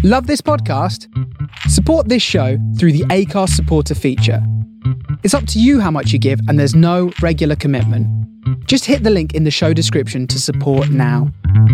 Love this podcast? Support this show through the Acast supporter feature. It's up to you how much you give, and there's no regular commitment. Just hit the link in the show description to support now.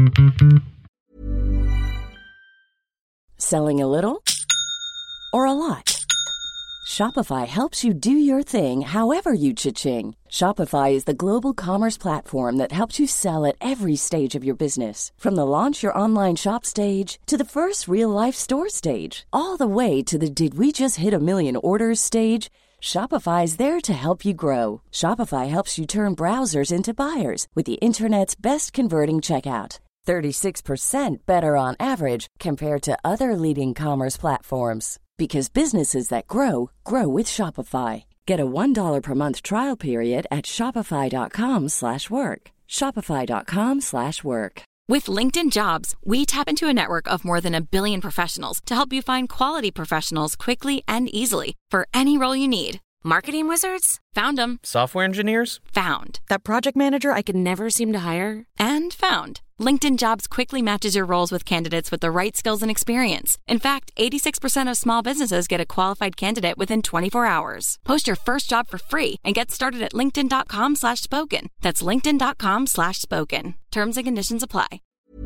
Selling a little or a lot? Shopify helps you do your thing however you cha-ching. Shopify is the global commerce platform that helps you sell at every stage of your business. From the launch your online shop stage to the first real-life store stage, all the way to the did we just hit a million orders stage. Shopify is there to help you grow. Shopify helps you turn browsers into buyers with the internet's best converting checkout. 36% better on average compared to other leading commerce platforms. Because businesses that grow, grow with Shopify. Get a $1 per month trial period at shopify.com/work. Shopify.com/work. With LinkedIn Jobs, we tap into a network of more than 1 billion professionals to help you find quality professionals quickly and easily for any role you need. Marketing wizards? Found them. Software engineers? Found. That project manager I could never seem to hire? And found. LinkedIn Jobs quickly matches your roles with candidates with the right skills and experience. In fact, 86% of small businesses get a qualified candidate within 24 hours. Post your first job for free and get started at linkedin.com/spoken. That's linkedin.com/spoken. Terms and conditions apply.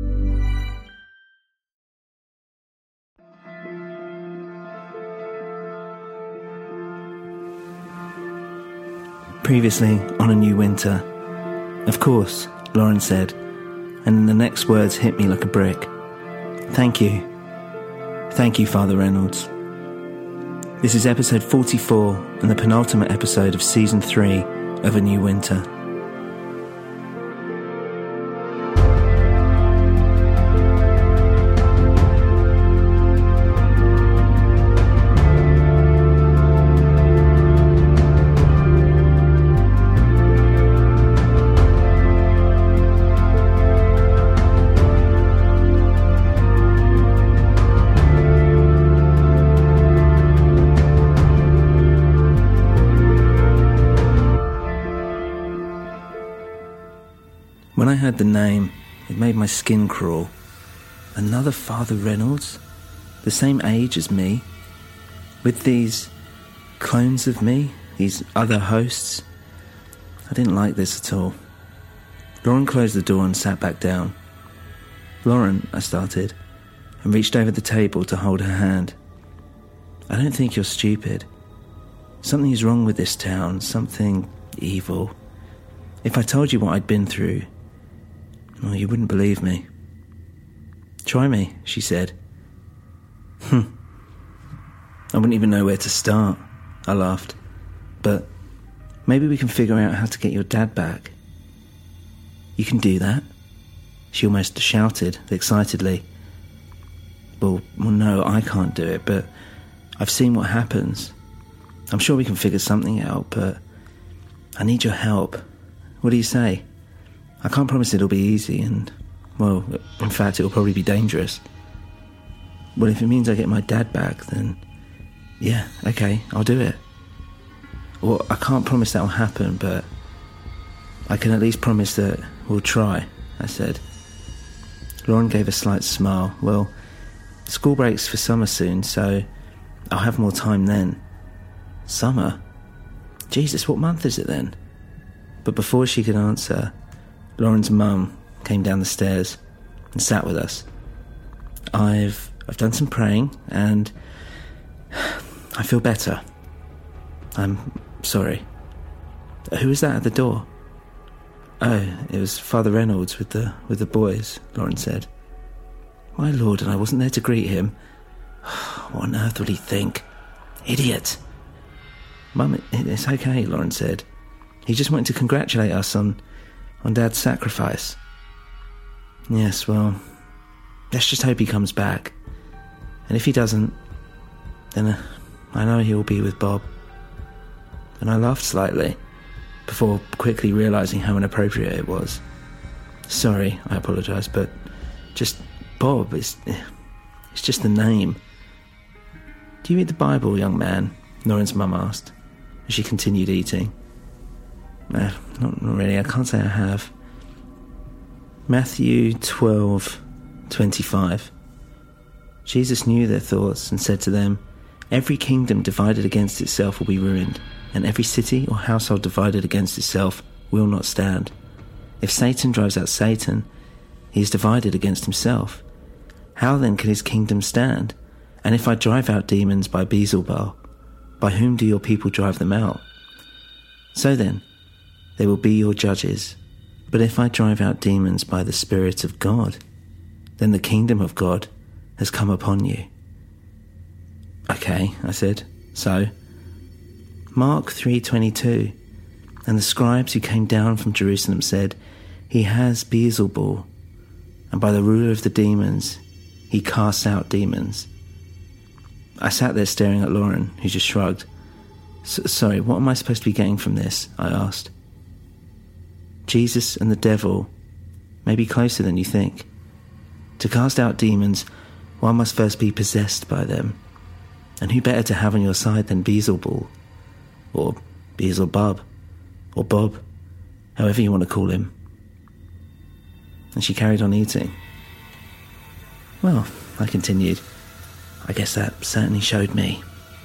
Previously on A New Winter. Of course, Lauren said, and the next words hit me like a brick. Thank you. Thank you, Father Reynolds. This is episode 44 and the penultimate episode of season 3 of A New Winter. When I heard the name, it made my skin crawl. Another Father Reynolds? The same age as me? With these clones of me? These other hosts? I didn't like this at all. Lauren closed the door and sat back down. Lauren, I started, and reached over the table to hold her hand. I don't think you're stupid. Something is wrong with this town, something evil. If I told you what I'd been through, well, you wouldn't believe me. Try me, she said. I wouldn't even know where to start, I laughed. But maybe we can figure out how to get your dad back. You can do that? She almost shouted excitedly. Well, no, I can't do it, but I've seen what happens. I'm sure we can figure something out, but I need your help. What do you say? I can't promise it'll be easy and, well, in fact, it'll probably be dangerous. Well, if it means I get my dad back, then, yeah, okay, I'll do it. Well, I can't promise that'll happen, but I can at least promise that we'll try, I said. Lauren gave a slight smile. Well, school breaks for summer soon, so I'll have more time then. Summer? Jesus, what month is it then? But before she could answer, Lauren's mum came down the stairs and sat with us. I've done some praying and I feel better. I'm sorry. Who was that at the door? Oh, it was Father Reynolds with the boys, Lauren said. My lord, and I wasn't there to greet him. What on earth would he think? Idiot. Mum, it's okay, Lauren said. He just wanted to congratulate us on Dad's sacrifice. Yes, well, let's just hope he comes back. And if he doesn't, then I know he'll be with Bob. And I laughed slightly, before quickly realising how inappropriate it was. Sorry, I apologised, but just Bob, it's just the name. Do you read the Bible, young man? Lauren's mum asked, as she continued eating. No, not really, I can't say I have. Matthew 12:25. Jesus knew their thoughts and said to them, "Every kingdom divided against itself will be ruined, and every city or household divided against itself will not stand. If Satan drives out Satan, he is divided against himself. How then can his kingdom stand? And if I drive out demons by Beelzebul, by whom do your people drive them out? So then, they will be your judges. But if I drive out demons by the Spirit of God, then the kingdom of God has come upon you." "Okay," I said, "so?" "Mark 3:22, and the scribes who came down from Jerusalem said, 'He has Beelzebul, and by the ruler of the demons, he casts out demons.'" I sat there staring at Lauren, who just shrugged. "Sorry, what am I supposed to be getting from this?" I asked. "Jesus and the devil may be closer than you think. To cast out demons, one must first be possessed by them. And who better to have on your side than Beelzebul, or Beelzebub, or Bob, however you want to call him?" And she carried on eating. "Well," I continued, "I guess that certainly showed me."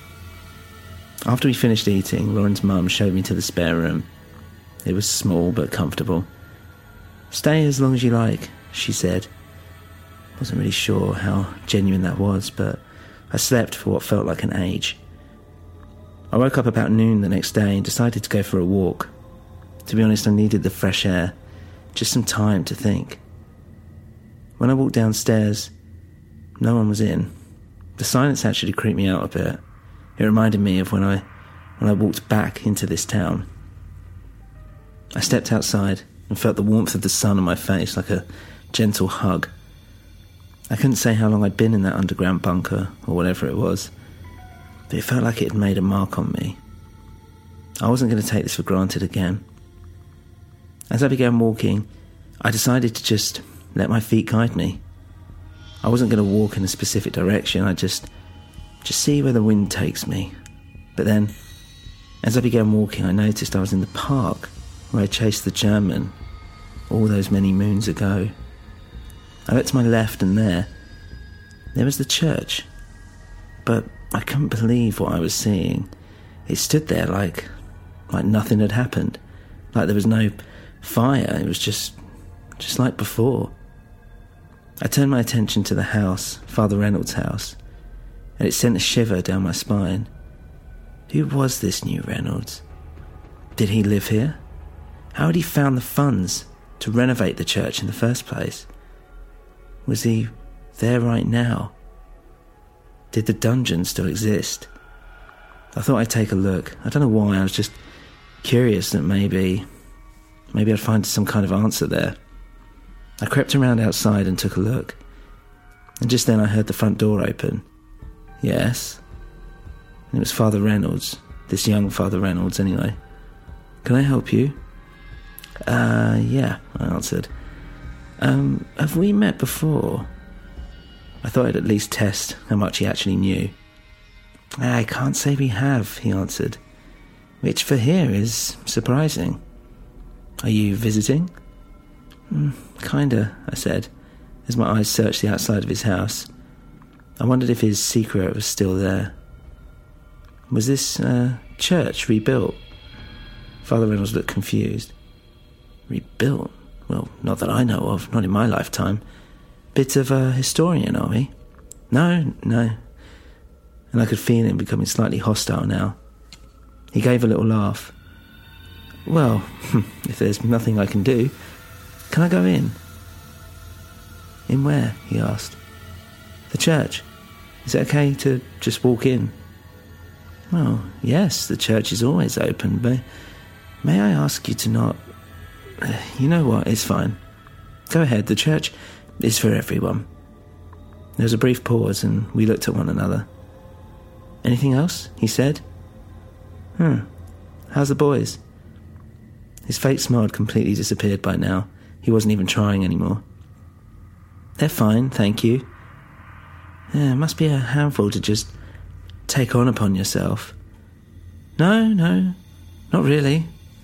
After we finished eating, Lauren's mum showed me to the spare room. It was small but comfortable. "Stay as long as you like," she said. Wasn't really sure how genuine that was, but I slept for what felt like an age. I woke up about noon the next day and decided to go for a walk. To be honest, I needed the fresh air, just some time to think. When I walked downstairs, no one was in. The silence actually creeped me out a bit. It reminded me of when I walked back into this town. I stepped outside and felt the warmth of the sun on my face like a gentle hug. I couldn't say how long I'd been in that underground bunker, or whatever it was, but it felt like it had made a mark on me. I wasn't going to take this for granted again. As I began walking, I decided to just let my feet guide me. I wasn't going to walk in a specific direction, I'd just see where the wind takes me. But then, as I began walking, I noticed I was in the park where I chased the German all those many moons ago. I looked to my left, and there was the church. But I couldn't believe what I was seeing. It stood there like nothing had happened. Like there was no fire. It was just like before. I turned my attention to the house, Father Reynolds' house, and it sent a shiver down my spine. Who was this new Reynolds? Did he live here? How had he found the funds to renovate the church in the first place? Was he there right now? Did the dungeon still exist? I thought I'd take a look. I don't know why, I was just curious that maybe I'd find some kind of answer there. I crept around outside and took a look. And just then I heard the front door open. Yes. And it was Father Reynolds. This young Father Reynolds, anyway. "Can I help you?" Yeah, I answered. Have we met before?" I thought I'd at least test how much he actually knew. "I can't say we have," he answered, "which for here is surprising. Are you visiting?" Kinda, I said, as my eyes searched the outside of his house. I wondered if his secret was still there. "Was this church rebuilt?" Father Reynolds looked confused. "Rebuilt? Well, not that I know of, not in my lifetime. Bit of a historian, are we?" No. And I could feel him becoming slightly hostile now. He gave a little laugh. "Well, if there's nothing I can do, can I go in?" "In where?" he asked. "The church. Is it okay to just walk in?" "Well, yes, the church is always open, but may I ask you to not... You know what, it's fine. Go ahead, the church is for everyone." There was a brief pause and we looked at one another. "Anything else?" he said. How's the boys?" His fake smile had completely disappeared by now. He wasn't even trying anymore. "They're fine, thank you." "It must be a handful to just take on upon yourself." No, not really."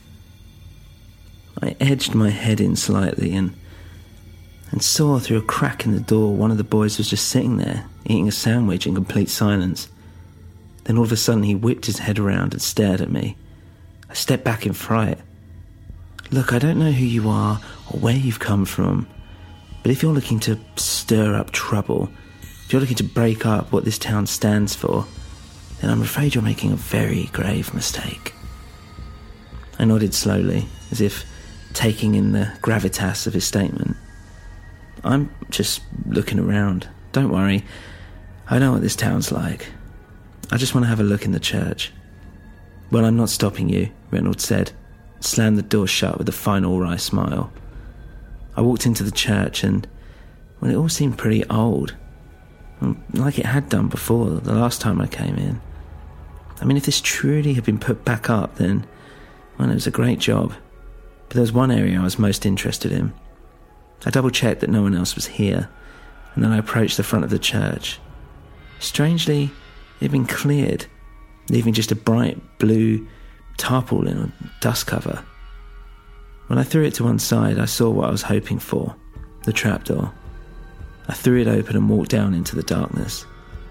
I edged my head in slightly and saw through a crack in the door one of the boys was just sitting there, eating a sandwich in complete silence. Then all of a sudden he whipped his head around and stared at me. I stepped back in fright. Look, I don't know who you are or where you've come from, but if you're looking to stir up trouble, if you're looking to break up what this town stands for, then I'm afraid you're making a very grave mistake. I nodded slowly, as if taking in the gravitas of his statement. I'm just looking around. Don't worry. I know what this town's like. I just want to have a look in the church. Well, I'm not stopping you, Reynolds said, slammed the door shut with a final wry smile. I walked into the church and, well, it all seemed pretty old. Like it had done before, the last time I came in. I mean, if this truly had been put back up, then, well, it was a great job. But there was one area I was most interested in. I double-checked that no one else was here, and then I approached the front of the church. Strangely, it had been cleared, leaving just a bright blue tarpaulin or dust cover. When I threw it to one side, I saw what I was hoping for, the trapdoor. I threw it open and walked down into the darkness.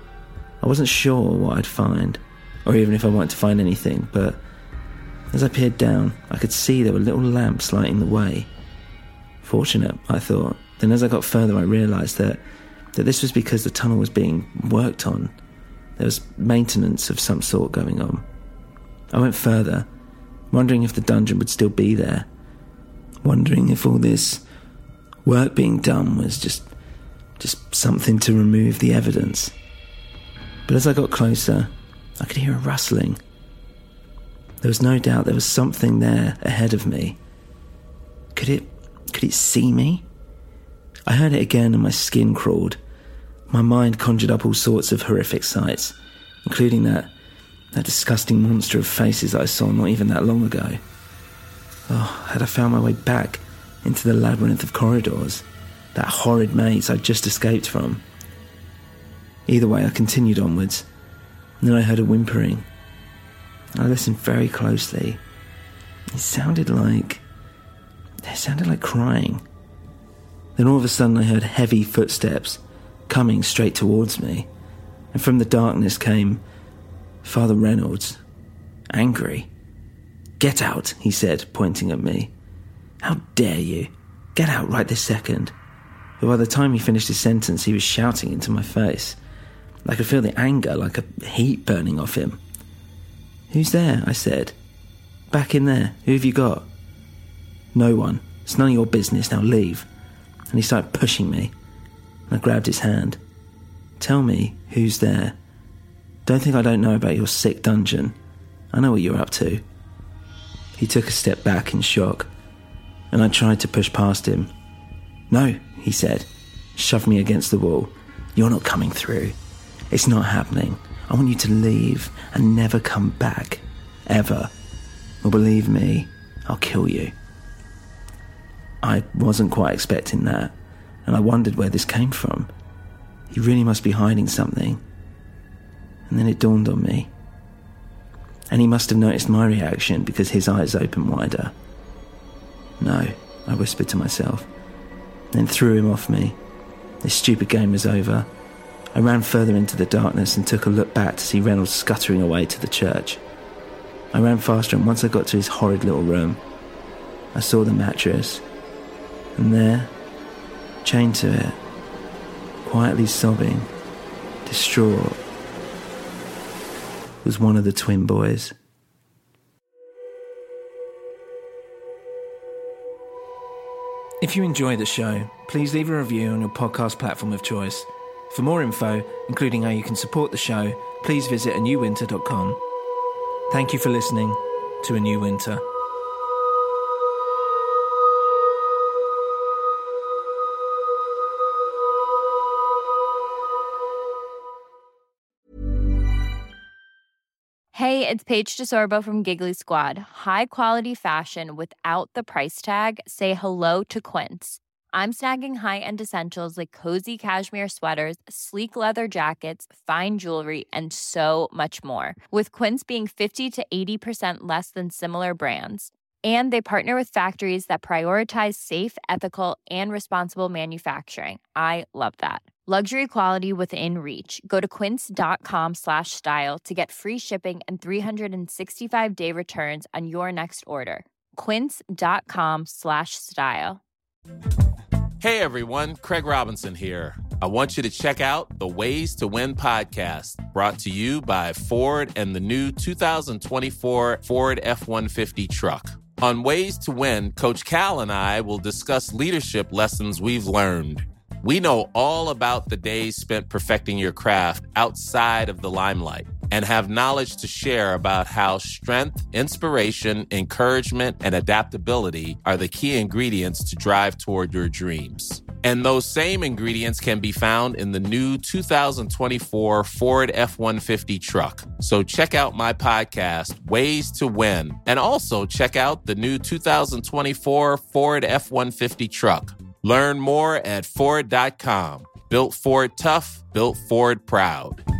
I wasn't sure what I'd find, or even if I wanted to find anything, but as I peered down, I could see there were little lamps lighting the way. Fortunate, I thought. Then as I got further, I realised that this was because the tunnel was being worked on. There was maintenance of some sort going on. I went further, wondering if the dungeon would still be there, wondering if all this work being done was just something to remove the evidence. But as I got closer, I could hear a rustling. There was no doubt there was something there ahead of me. Could it see me? I heard it again and my skin crawled. My mind conjured up all sorts of horrific sights, including that disgusting monster of faces I saw not even that long ago. Oh, had I found my way back into the labyrinth of corridors, that horrid maze I'd just escaped from? Either way, I continued onwards, and then I heard a whimpering. I listened very closely. It sounded like crying. Then all of a sudden I heard heavy footsteps coming straight towards me, and from the darkness came Father Reynolds, angry. "Get out," he said, pointing at me. "How dare you? Get out right this second." But by the time he finished his sentence, he was shouting into my face. I could feel the anger, like a heat burning off him. "Who's there?" I said. "Back in there. Who have you got?" "No one. It's none of your business. Now leave." And he started pushing me. I grabbed his hand. "Tell me who's there. Don't think I don't know about your sick dungeon. I know what you're up to." He took a step back in shock, and I tried to push past him. "No," he said, shoved me against the wall. "You're not coming through. It's not happening. I want you to leave and never come back. Ever. Or believe me, I'll kill you." I wasn't quite expecting that, and I wondered where this came from. He really must be hiding something. And then it dawned on me. And he must have noticed my reaction because his eyes opened wider. "No," I whispered to myself, then threw him off me. This stupid game was over. I ran further into the darkness and took a look back to see Reynolds scuttering away to the church. I ran faster, and once I got to his horrid little room, I saw the mattress, and there, chained to it, quietly sobbing, distraught, was one of the twin boys. If you enjoy the show, please leave a review on your podcast platform of choice. For more info, including how you can support the show, please visit anewwinter.com. Thank you for listening to A New Winter. Hey, it's Paige DeSorbo from Giggly Squad. High quality fashion without the price tag. Say hello to Quince. I'm snagging high-end essentials like cozy cashmere sweaters, sleek leather jackets, fine jewelry, and so much more. With Quince being 50 to 80% less than similar brands. And they partner with factories that prioritize safe, ethical, and responsible manufacturing. I love that. Luxury quality within reach. Go to quince.com/style to get free shipping and 365-day returns on your next order. Quince.com/style. Hey everyone, Craig Robinson here. I want you to check out the Ways to Win podcast, brought to you by Ford and the new 2024 Ford F-150 truck. On Ways to Win, Coach Cal and I will discuss leadership lessons we've learned. We know all about the days spent perfecting your craft outside of the limelight and have knowledge to share about how strength, inspiration, encouragement, and adaptability are the key ingredients to drive toward your dreams. And those same ingredients can be found in the new 2024 Ford F-150 truck. So check out my podcast, Ways to Win, and also check out the new 2024 Ford F-150 truck. Learn more at Ford.com. Built Ford tough, built Ford proud.